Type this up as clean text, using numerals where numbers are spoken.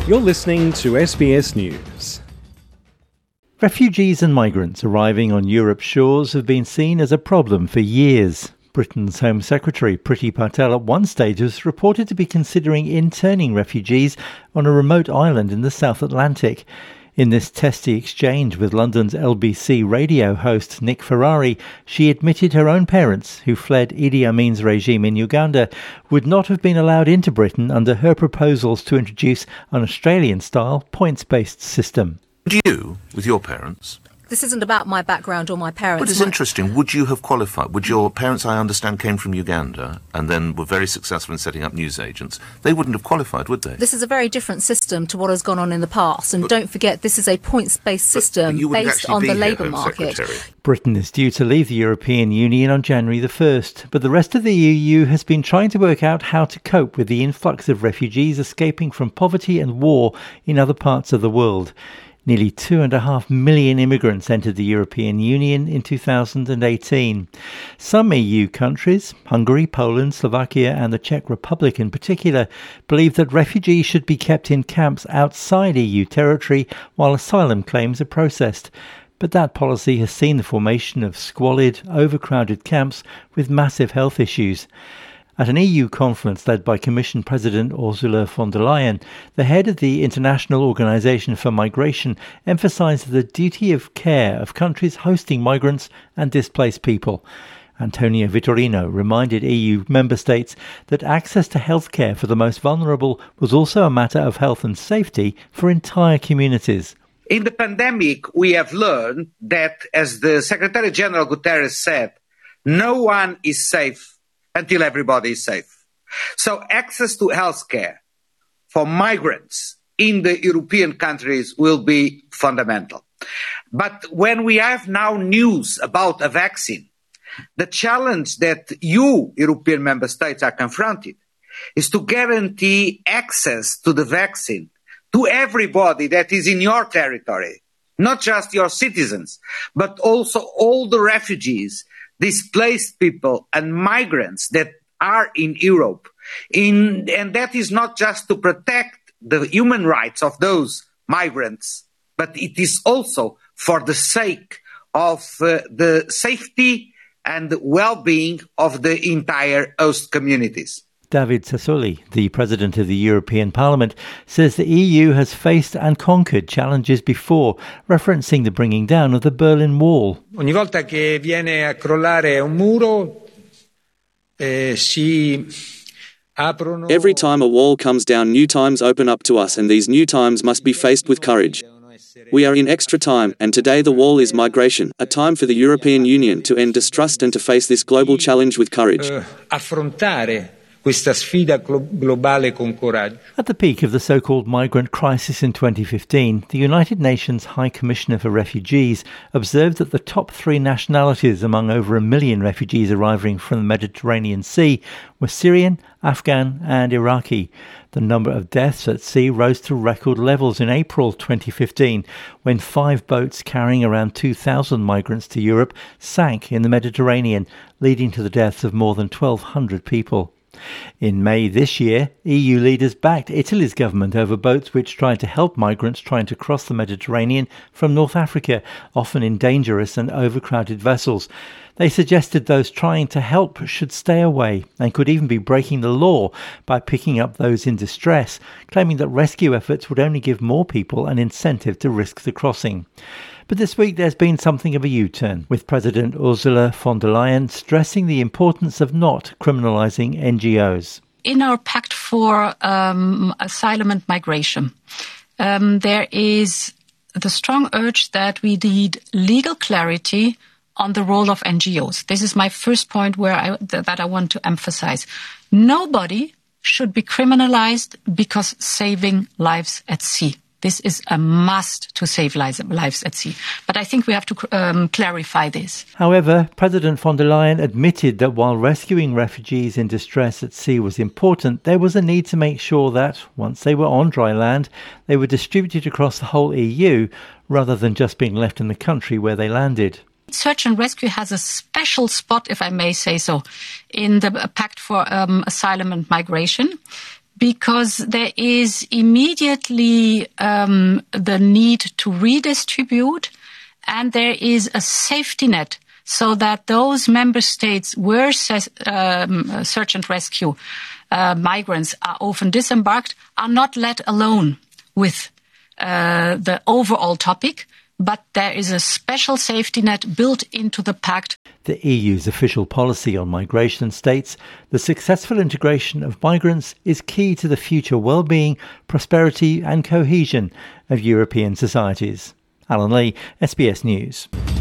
You're listening to SBS News. Refugees and migrants arriving on Europe's shores have been seen as a problem for years. Britain's Home Secretary Priti Patel at one stage was reported to be considering interning refugees on a remote island in the South Atlantic. In this testy exchange with London's LBC radio host Nick Ferrari, she admitted her own parents, who fled Idi Amin's regime in Uganda, would not have been allowed into Britain under her proposals to introduce an Australian-style points-based system. Would you, with your parents... This isn't about my background or my parents. But it's interesting. Would you have qualified? Would your parents, I understand, came from Uganda and then were very successful in setting up news agents? They wouldn't have qualified, would they? This is a very different system to what has gone on in the past. And don't forget, this is a points-based system based on the labour market. Britain is due to leave the European Union on January the 1st, but the rest of the EU has been trying to work out how to cope with the influx of refugees escaping from poverty and war in other parts of the world. Nearly 2.5 million immigrants entered the European Union in 2018. Some EU countries, Hungary, Poland, Slovakia and the Czech Republic in particular, believe that refugees should be kept in camps outside EU territory while asylum claims are processed. But that policy has seen the formation of squalid, overcrowded camps with massive health issues. At an EU conference led by Commission President Ursula von der Leyen, the head of the International Organization for Migration emphasised the duty of care of countries hosting migrants and displaced people. Antonio Vitorino reminded EU member states that access to healthcare for the most vulnerable was also a matter of health and safety for entire communities. In the pandemic, we have learned that, as the Secretary General Guterres said, no one is safe until everybody is safe. So access to healthcare for migrants in the European countries will be fundamental. But when we have now news about a vaccine, the challenge that you, European member states, are confronted is to guarantee access to the vaccine to everybody that is in your territory, not just your citizens, but also all the refugees, displaced people and migrants that are in Europe. And that is not just to protect the human rights of those migrants, but it is also for the sake of the safety and well-being of the entire host communities. David Sassoli, the President of the European Parliament, says the EU has faced and conquered challenges before, referencing the bringing down of the Berlin Wall. Ogni volta che viene a crollare un muro, si aprono... Every time a wall comes down, new times open up to us, and these new times must be faced with courage. We are in extra time, and today the wall is migration, a time for the European Union to end distrust and to face this global challenge with courage. Affrontare questa sfida globale con coraggio. At the peak of the so-called migrant crisis in 2015, the United Nations High Commissioner for Refugees observed that the top 3 nationalities among over 1 million refugees arriving from the Mediterranean Sea were Syrian, Afghan and Iraqi. The number of deaths at sea rose to record levels in April 2015, when 5 boats carrying around 2,000 migrants to Europe sank in the Mediterranean, leading to the deaths of more than 1,200 people. In May this year, EU leaders backed Italy's government over boats which tried to help migrants trying to cross the Mediterranean from North Africa, often in dangerous and overcrowded vessels. They suggested those trying to help should stay away and could even be breaking the law by picking up those in distress, claiming that rescue efforts would only give more people an incentive to risk the crossing. But this week there's been something of a U-turn, with President Ursula von der Leyen stressing the importance of not criminalising NGOs. In our Pact for Asylum and Migration, there is the strong urge that we need legal clarity on the role of NGOs. This is my first point that I want to emphasize. Nobody should be criminalized because saving lives at sea. This is a must to save lives at sea. But I think we have to clarify this. However, President von der Leyen admitted that while rescuing refugees in distress at sea was important, there was a need to make sure that, once they were on dry land, they were distributed across the whole EU rather than just being left in the country where they landed. Search and rescue has a special spot, if I may say so, in the Pact for Asylum and Migration, because there is immediately the need to redistribute, and there is a safety net so that those member states where search and rescue migrants are often disembarked are not let alone with the overall topic, but there is a special safety net built into the pact. The EU's official policy on migration states the successful integration of migrants is key to the future well-being, prosperity and cohesion of European societies. Alan Lee, SBS News.